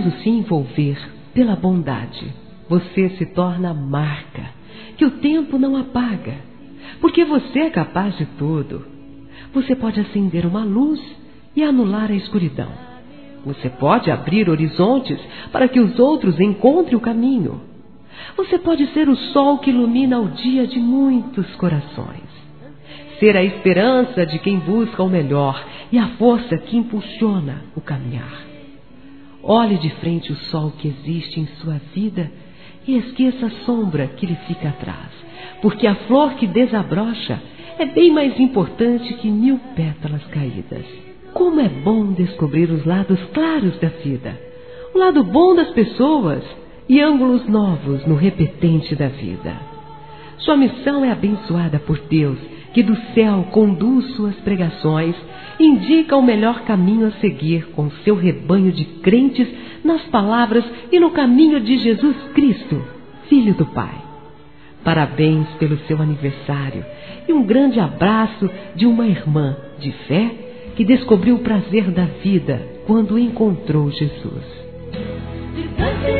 quando se envolver pela bondade, você se torna marca que o tempo não apaga, porque você é capaz de tudo. Você pode acender uma luz e anular a escuridão. Você pode abrir horizontes para que os outros encontrem o caminho. Você pode ser o sol que ilumina o dia de muitos corações. Ser a esperança de quem busca o melhor e a força que impulsiona o caminhar. Olhe de frente o sol que existe em sua vida e esqueça a sombra que lhe fica atrás, porque a flor que desabrocha é bem mais importante que 1000 pétalas caídas. Como é bom descobrir os lados claros da vida, o lado bom das pessoas e ângulos novos no repetente da vida. Sua missão é abençoada por Deus, que do céu conduz suas pregações, indica o melhor caminho a seguir com seu rebanho de crentes nas palavras e no caminho de Jesus Cristo, Filho do Pai. Parabéns pelo seu aniversário e um grande abraço de uma irmã de fé que descobriu o prazer da vida quando encontrou Jesus.